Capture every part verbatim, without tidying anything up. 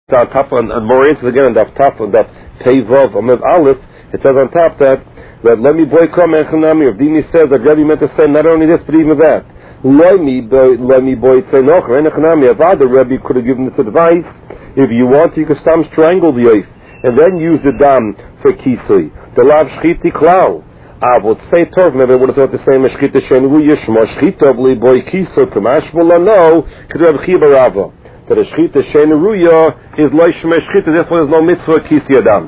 on top, on, on more answers again on the top, on the Pei Vav, Amid Aleph, it says on top that, that let me boy come Echanami, or Dini says that Rebbe meant to say not only this, but even that. Let me boy, let me boy say no, Echanami, Avada, Rebbe could have given this advice, if you want, you could stam strangle the oif, and then use the dam for kisui. The lav shchiti klau. I would say Tov, maybe I would have thought the same as shchita shenu yishma shchita bli boy kisu, kamash mulano, could have chibarava. That a shchita shein ruya is loy shmei shchita, therefore there's no mitzvah kisi adam.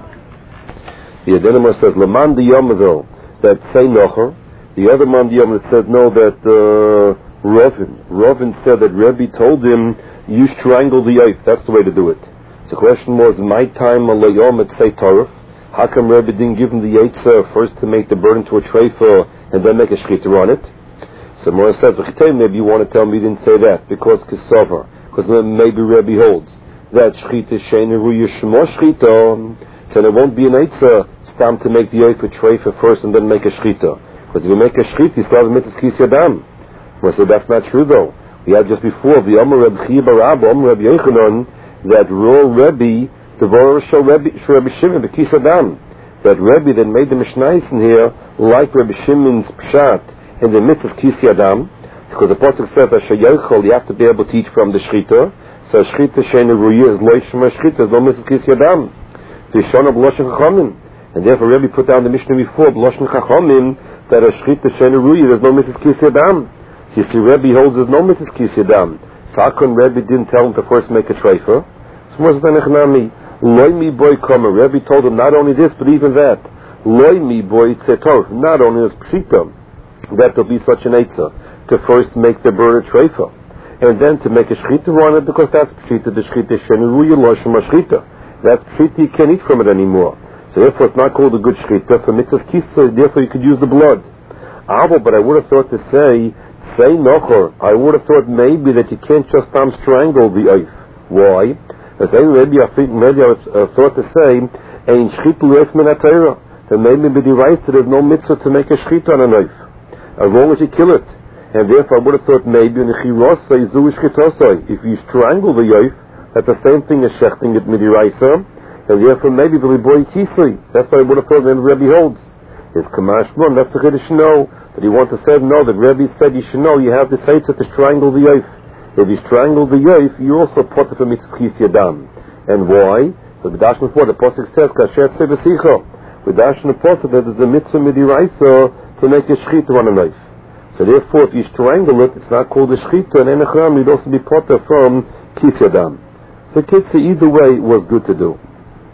The Adenimah says Laman di Yom though that say nocher. The other man di Yom that says no, that uh, Rovin Rovin said that Rebbe told him you strangle the oif. That's the way to do it. So the question was, my time on Yom at say Torah. How come Rebbe didn't give him the Eitzah first to make the burden to a treifa and then make a shchita on it? So Mora says, maybe you want to tell me you didn't say that because Kisover. Because maybe Rebbe holds that shchita shein ruya shmo shchita, so there won't be an eitzah stam to make the oif a treifa first and then make a shchita. Because if you make a shchita, you still have a mitzvah kis yadam. Well, so that's not true though. We had just before the Omer Reb Chiya bar Abba, Omer Reb Yochanan, that Rol Rebbe, the Vorah Shel Rebbe Shimon the kis yadam. That Rebbe that made the Mishnayos in here like Rebbe Shimon's pshat in the mitzvah kis yadam. Because the Pasuk says that Shayochel, you have to be able to teach from the Shchita. So Shchita shein ruya is loy shema Shchita, is no mitzvah kis yadam. V'shona b'loshen chachamim, and therefore Rebbe put down the Mishnah before b'loshen chachamim that a Shchita shein ruya there's no mitzvah kis yadam. So you see, Rebbe holds there's no mitzvah kis yadam. So how come Rebbe didn't tell him to first make a treifa? So what's the nechnami? Loy mi boy kama. Rebbe told him not only this but even that. Loy mi boy tzetov. Not only is pshita that there'll be such an eitzah to first make the burner treifa, and then to make a shchita on it, because that's pshita, the shchita shein ruya lo shema shchita. That's pshita, you can't eat from it anymore. So therefore it's not called a good shchita. For mitzvah kisa, therefore you could use the blood. Avo, but I would have thought to say, say nochor, I would have thought maybe that you can't just um, strangle the oif. Why? As maybe I think, maybe I was, uh, thought to say, ein shchita l'oif min ha-Torah. Then maybe be derived that there's no mitzvah to make a shchita on an oif. As long as you kill it. And therefore I would have thought maybe in the chirosai zu ishkitosai, if you strangle the yoif, that's the same thing as shechting it midiraisa, and therefore maybe the boy kisui. That's what I would have thought when Rebbe holds. Is kamashmon, that's the chiddush no. But you want to say no, that Rebbe said you should know you have the seitzah to strangle the yoif. If you strangle the yoif, you also put it for mitzvah kis yadam. And why? The B'dash before the Pasuk says kasher tzei b'sicha. B'dash in the Pasuk that there's a mitzvah midiraisa to make a shchita on a knife. So therefore, if you strangle it, it's not called a shchita, and enechram, you'd also be potter from kis yadam. So kitsa, either way, was good to do.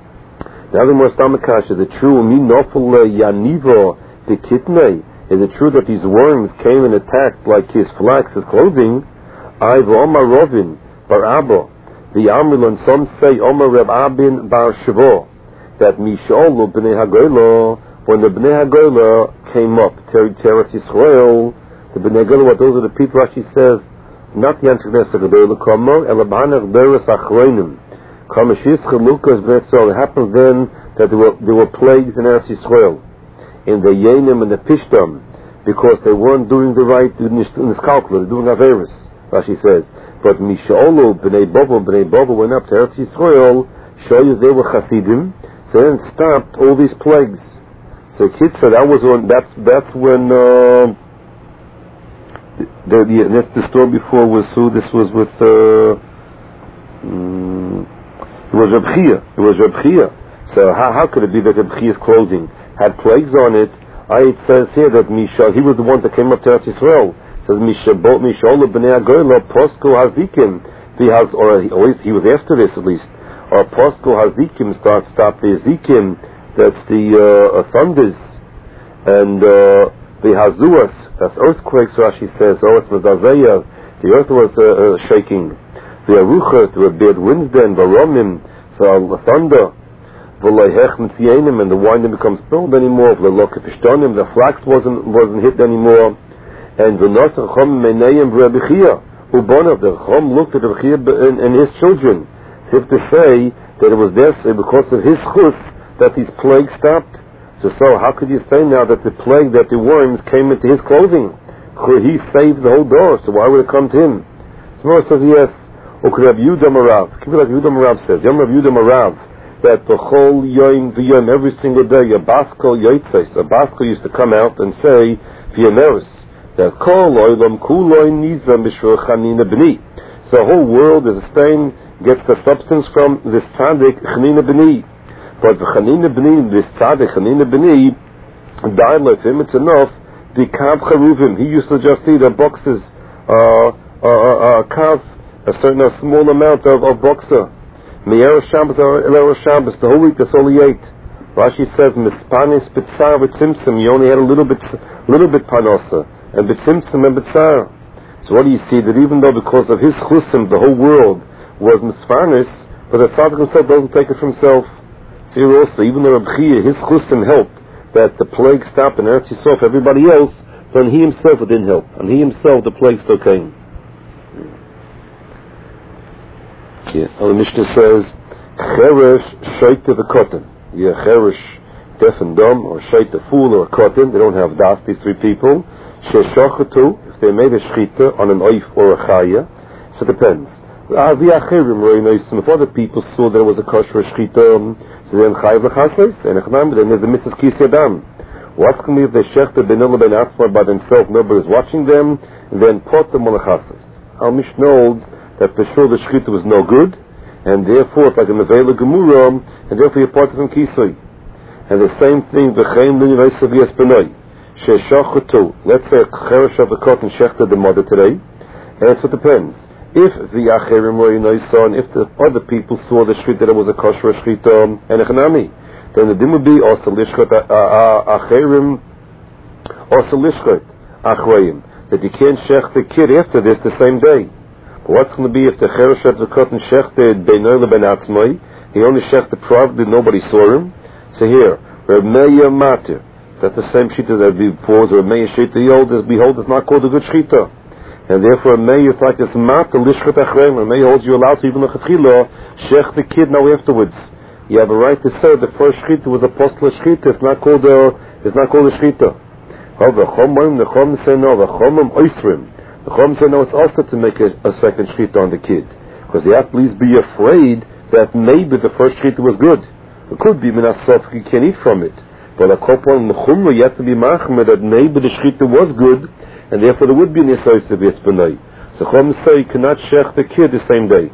The other more stomachkash, is it true, mi nofel yanivo the kitnei, is it true that these worms came and attacked like his flax, his clothing? I've Omar Rovin, bar Abba, the Amrilon, some say Omar Reb Abin bar Shavo, that Misholu b'nei Hagoyla, when the b'nei Hagoyla came up, Teretz Yisrael, the Bnei Gala, what those are the people, Rashi says, not the Antiknes Gadola Kama, Elabanach Deres Achroinim. Kama Shishcha Lukas Betzol. It happened then that there were, there were plagues in Eretz Yisrael, in the Yenim and the Pishtam, because they weren't doing the right in the calculator, doing Averis, Rashi says. But Misha'olu, Bnei Bobo, Bnei Bobo went up to Eretz Yisrael, show you they were Hasidim, so then stopped all these plagues. So Kitzah, that was when, that's, that's when, uh, The, the, that's the story before was who? This was with uh, um, it was Reb Chiya. It was Reb Chiya. So how, how could it be that Reb Chiya's clothing had plagues on it? I, it says here that Misha, he was the one that came up to Eretz Yisrael. It says Misha bought Misha Ola b'nei Hagoyla Posko Hazikim. He has, or he, always, he was after this at least. Or Posko Hazikim start stop the Hazikim. That's the uh, uh, thunders and uh, the Hazuas. That's earthquakes, Rashi says. Oh, it's Medazeya. The earth was uh, uh, shaking. The Aruchot, there were bad winds then, Baromim, the thunder, V'loihech Mitzienim, and the wine didn't become spilled anymore, V'lokefishtonim, the flax wasn't wasn't hit anymore, and V'nosach Chom Menayim V'Rebbe Chiya, Ubonav, the Chom looked at Rebbe Chiya and, and his children, as if to say that it was this, because of his chus, that these plagues stopped. So, so how could you say now that the plague, that the worms came into his clothing? He saved the whole door, so why would it come to him? So says yes. Or could Rabbi Yehuda Marav? Keep it like Yehuda Marav says. Yom Rabbi Yehuda Marav, that the whole Yom V'Yom, every single day, a Baskol Yotzes, a Baskol used to come out and say, V'Yomeris, that Kol Oilam Kuloi Nizam B'Shur Chanina B'ni. So the whole world is a stain, gets the substance from this Tzaddik Chanina B'ni. But the Chanina B'ni, this Tzaddik Chanina B'ni, died like him, it's enough, the Kav Charuvim, he used to just eat a boxes, uh, uh, uh, uh, Kav, a certain a small amount of, of boxer. Me'er Shabbos or Eler Shabbos, the whole week that's all he ate. Rashi says, Mispanis B'tzar B'tzimtzim, he only had a little bit, little bit panosa, and B'tzimtzim and B'tzar. So what do you see? That even though because of his chusim, the whole world was Mispanis, but the Tzaddik himself doesn't take it for himself. So here also, even though Reb Chia, his chusim helped, that the plague stopped in Eretz Yisrael for everybody else, then he himself it didn't help. And he himself, the plague still came. Yeah. And the Mishnah says, Cheresh Shaita the cotton. Yeah, Cheresh, deaf and dumb, or Shaita fool, or a cotton. They don't have das, these three people. Sheshachatu, if they made a shchita on an oif or a chaya. So it depends. If other people saw that it was a kosher shchita, so then chayiv l'chasles, then there's the mitzvah kis yadam. What's going to be if they shechta benila ben atzmar by themselves, nobody's watching them, and then pot them on the chasles? Our Mishnah holds that for sure the shchita was no good, and therefore it's like a nevela gemura, and therefore you part from kisui. And the same thing, v'chein l'nivayis of yes benoi, she'shachatu. Let's say a cheresh of the cotton shechta the mother today, and so it depends. If the acherim were in Oisan, if the other people saw the shchita that it was a kosher shchita and a chanami, then the din would be also lishchot acherim, also lishchot achreim, that you can't shech the kid after this the same day. But what's going to be if the cheresh of the cotton shechted beinoy leben atzmai, he only shechted probably nobody saw him? So here, Reb Meir Matir, that's the same shchita that before was Reb Meir shchita yod, is behold, it's not called a good shchita. And therefore, a may is like this mat, the lishchat achreim. A may holds you allowed to even the chetchila, shech the kid now afterwards. You have a right to say the first shchita was a postal shchita. It's not called a, it's not called a shchita. Oh, the chomim, the chomim say no, the chomim oisrim. The chomim say no, it's also to make a, a second shchita on the kid. Because you have to at least be afraid that maybe the first shchita was good. It could be minasof, you can't eat from it. But a kopon in the chumra, you have to be machmir that maybe the shchita was good, and therefore there would be an Yisrael to be Espanay. So Chom say you cannot shech the kid the same day.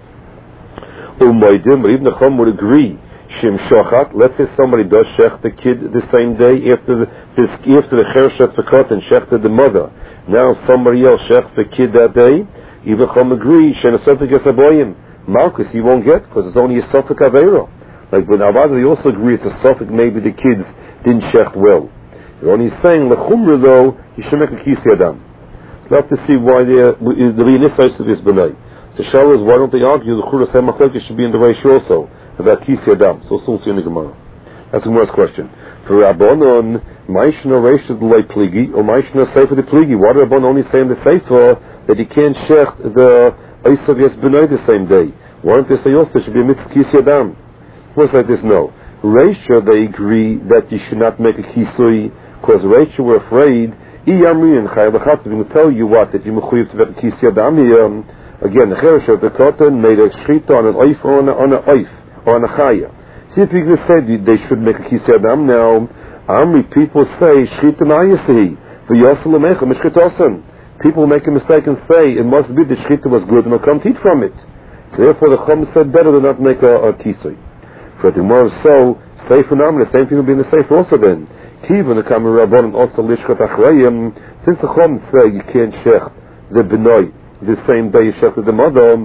Umaydim, but even the Chom would agree, Shim Shochat, let's say somebody does shech the kid the same day after the, this, after the Chershat Fakot and shechted the mother. Now somebody else shechs the kid that day, even Chom agree, Shen Asofik Yasaboyim. Malchus he won't get, because it's only a Sofik Aveiro. Like, but now they also agree it's a Sofik, maybe the kids didn't shecht well. You're only saying, Lechumra though, you should make a kis yadam. We'll have to see why the Yisrael of this benay. The shal is, why don't they argue the Churas HaMachlekes should be in the ratio also, about kis yadam. So we'll see in the Gemara. That's the Gemara's question. For Rabbanon, Maishna Reisha the Lay Pligi, or Maishna Sefer the Pligi. Why do Rabbanon only say in the Sefer that you can't shecht the Eisav Yes benay the same day? Why don't they say also should be a mitzvah kis yadam? First like this, no. Reisha, they agree that you should not make a kisui, because Reisha were afraid, Iyamri and Chayavachatz, we will tell you what, that you mechuyev to make a kis yadam. Again, the Cheresh of the cotton made a shchita on an oif or on a oif, or on a chaya. See if you can say they should make a kis yadam. Now, Amri, people say, shchita na'ayasihi, v'yosel l'mecha, mishchitosan. People make a mistake and say, it must be the shchita was good and they'll come to eat from it. So therefore the Chum said better than not make a, a kisui. For the Gemara so, Sefer Nam, the same thing will be in the Sefer also then. Kivan, the Kamar Rabbanon, also Lishkat Achreim, since the Chum say you can't shech the Benoy the same day you shech the mother,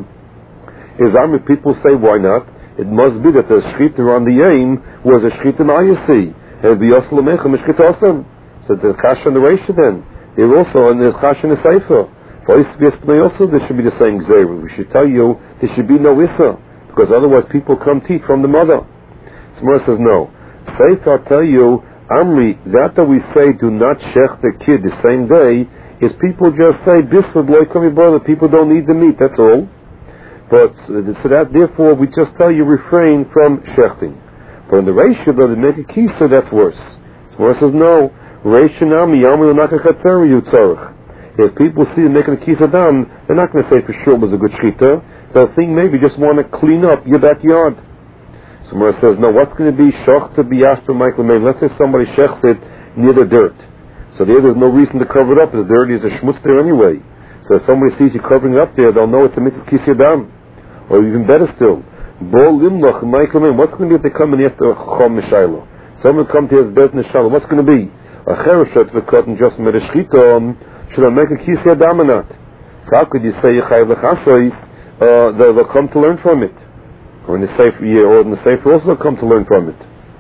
is Amri, people say why not? It must be that the Shchita on the Yain was a Shchita Na'ayasi, and the Yosel Lemecha Mishkit Osam. So the Kash and the Reisha then. They're also in the Kash and the Sefer. For Isbias B'nai also, there should be the same Gzeira. We should tell you, there should be no Issa, because otherwise people come to eat from the mother. Smar says no. Sefer, I'll tell you, Amri, that that we say do not shech the kid the same day, is people just say, Bisud loy kami brother, people don't need the meat, that's all. But, so that, therefore, we just tell you refrain from shechting. But in the ratio, though, they make a kisa, that's worse. Smar says no. Ratio nami, Amri, not a chatzari, you tzarech. If people see them making a kisa dam, they're not going to say for sure it was a good shchita. they'll think maybe just want to clean up your backyard. So Mara says, no, what's going to be shach to be asked for Michael Maim? Let's say somebody shechs it near the dirt. So there, there's no reason to cover it up. It's dirty, there's a schmutz there anyway. So if somebody sees you covering it up there, they'll know it's a mitzvah kis yadam. Or even better still, Bo limloch Michael Maim. What's going to be if they come and ask the chom mishaylo? Someone come to his bed in the shalom. What's going to be? A cherushet v'kot and just med a shchita, should I make a kis yadam or not? So how could you say Yechayev l'chashois? Uh, they'll, they'll come to learn from it. Or in the Sefer, yeah, or in the Sefer also they'll come to learn from it.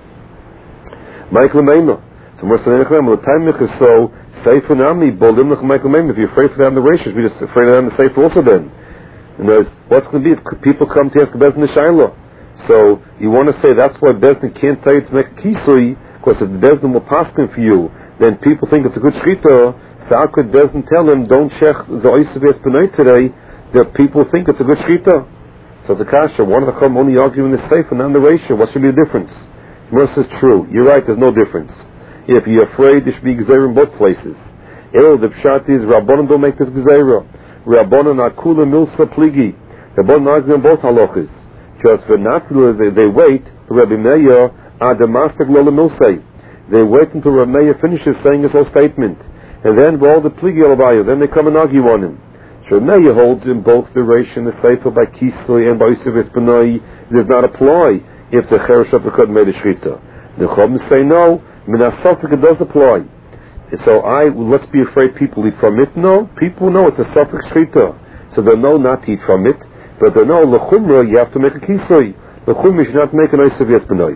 Michael Maimah. So we're saying, the time is so, Sefer Nami, Boldim Lech Michael Maimah. If you're afraid for them the ratios, we're just afraid of them the Sefer also then. And there's, what's going to be if people come to ask Bezdin the Shaila? So you want to say that's why Bezdin can't tell you to make a kisui, because if the Bezdin will pass them for you, then people think it's a good shchita. So how could Bezdin tell them, don't check the Oisav Espanay today, that people think it's a good shchita? So the kasha, one of the chum only arguing the safe and not the ratio. What should be the difference? Gemara says true. You're right. There's no difference. If you're afraid, there should be gzeira in both places. El the pshat is Rabbanon don't make this gzeira. Rabbanon akula milsa pligi. Rabbanon argue in both halachas. Just for natural, they, they wait. Rabbi Meir adamastik lola milsei. They wait until Rabbi Meir finishes saying his whole statement, and then all the pligi alabayu. Then they come and argue on him. So Meir holds in both the Reish and the Sefer by Kisui and by Yosef Espanai does not apply if the Cheresh of the Kod made a Shchita. The Chum say no, Minasafik it does apply. So I, let's be afraid people eat from it. No, people know it's a Safik Shchita. So they know not to eat from it, but they know L'chumra you have to make a Kisui. L'chumra you should not make an Yosef Espanai.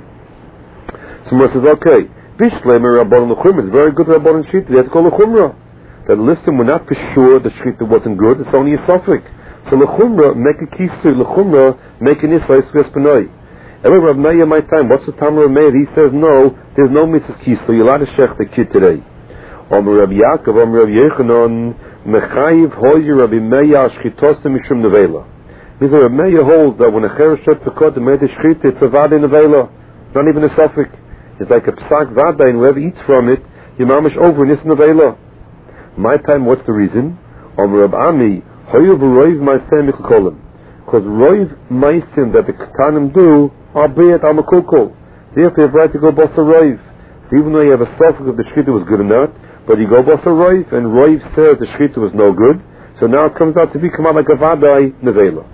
So Mara says, okay, Bishlemer Rabban L'chumra, it's very good Rabban Shchita, they have to call L'chumra. That listen, we're not for sure the shchita wasn't good, it's only a suffix. So l'chumra, make a kisui, l'chumra, make an isra, isra espanoi. Every Rav Meir my time, what's the time of Rav Meir? He says, no, there's no mitzvah kisui, you're allowed to shech the kid today. Om Rav Yaakov, Om Rav Yechanon, mechayiv hoyi Rav Meir, shchitosta mishum nevela. Means Rav Meir holds that when a chereshet pekot made a shchita, it's a vada nevela, not even a suffix. It's like a psak vada, and whoever eats from it, you're mamish over, and it's nevela. My time, what's the reason? Om Rab Ami, Hoyev Roiv Ma'aseh Mikkolim. Because Roiv Ma'asim that the Ketanim do are bad Amakoko. Therefore, you have right to go Bosa Roiv. So even though you have a suffix if the Shchita was good or not, but you go Bosa Roiv, and Roiv says the Shchita was no good, so now it comes out to be come out like a Vadai Nevela.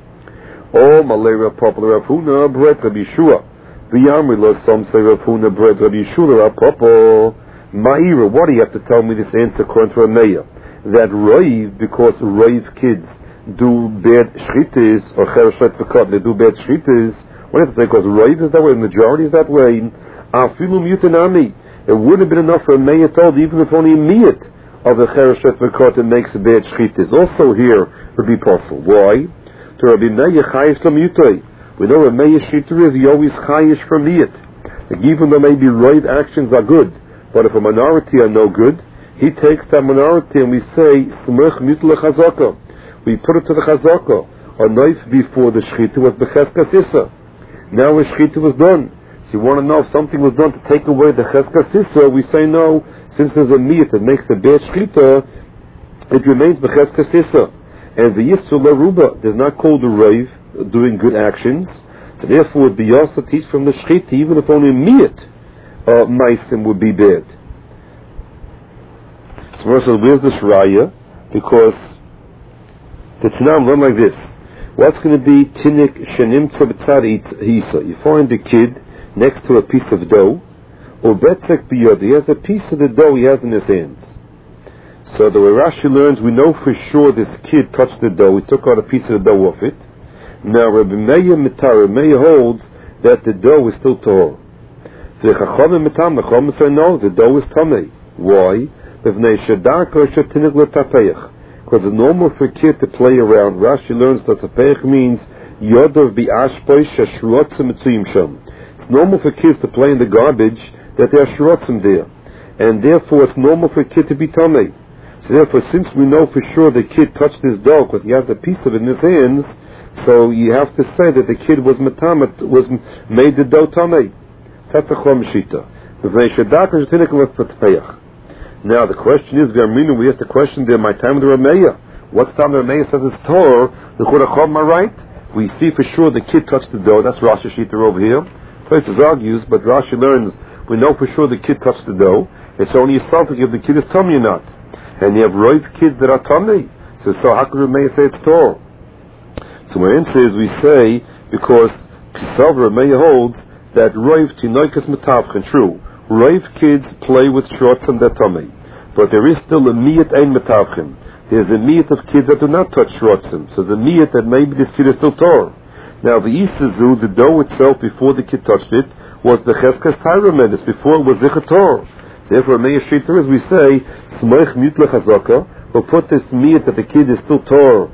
Oh, Malay Popular Rav Huna, Bret Rabbi Yeshua. V'yamri some say Rav Huna, Bret Rabbi Yeshua, Rav Popo. Ma'ira, what do you have to tell me this answer according to Rameya? That Roiv, because Roiv kids do bad shchitas, or Chereshet V'kot, they do bad shchitas, what do you have to say? Because Roiv is that way, the majority is that way, Afilu Mutanami. It wouldn't have been enough for Rameya told, even if only a miyat of the Chereshet V'kot it makes bad shchitas. Also here would be possible. Why? To Rabbi Meir Chayish Lamutay. We know Rameya shchita is, he always Chayish for miyat. Like even though maybe Roiv actions are good, but if a minority are no good, he takes that minority and we say, Smech Mutle Chazaka. We put it to the Chazaka. A knife before the Shchita was Becheskas Issa. Now the Shchita was done. So you want to know if something was done to take away the Cheskas Issa, we say no. Since there's a meat that makes a bad Shchita, it remains Becheskas Issa. And the Yisur Laruba does not call the Rave doing good actions. So therefore it would be also teach from the Shchita, even if only a meat Uh, Meisim would be bad. So first where's this raya? Because the Tanam run like this. What's going to be Tinik Shanim Tzabtzad Hisa? You find the kid next to a piece of dough, or Betzek Biyod, he has a piece of the dough he has in his hands. So the way Rashi learns, we know for sure this kid touched the dough, he took out a piece of the dough off it. Now Rabbi Meir Mitar, Rabbi Meir holds that the dough is still tahor. The Chachamim Mitam, the Chachamim say no, the dough is tamei. Why? Because it's normal for a kid to play around. Rashi learns that tapeich means yodav bi'ashpoi shashrotzim mitzuyim sham. It's normal for kids to play in the garbage that there are shrotzim there, and therefore it's normal for a kid to be tamei. So therefore, since we know for sure the kid touched his dough because he has a piece of it in his hands, so you have to say that the kid was matamet, was made the dough tamei. That's a chom shita. Now the question is, we asked the question there, my time with the Rameya. What's time the Rameh says it's Torah? The Churachom are right. We see for sure the kid touched the dough. That's Rashi Shita over here. Tosfos argues, but Rashi learns, we know for sure the kid touched the dough. It's only a something if the kid is tummy or not. And you have roiv kids that are tummy. So, so how could Rameh say it's Torah? So my answer is, we say, because Pisav Rameh holds that roiv tinoikas metavchen, true. Roiv kids play with shorts and their tummy. But there is still a miyat ein metavchen. There's a miyat of kids that do not touch shortzim. So the miyat that maybe this kid is still Torah. Now the Isazu, the dough itself before the kid touched it, was the Cheskas Tyramendis, before it was Zichar Torah. So therefore, Meir Shita is, we say, Smoich Mutla Chazaka, we'll put this miyat that the kid is still Torah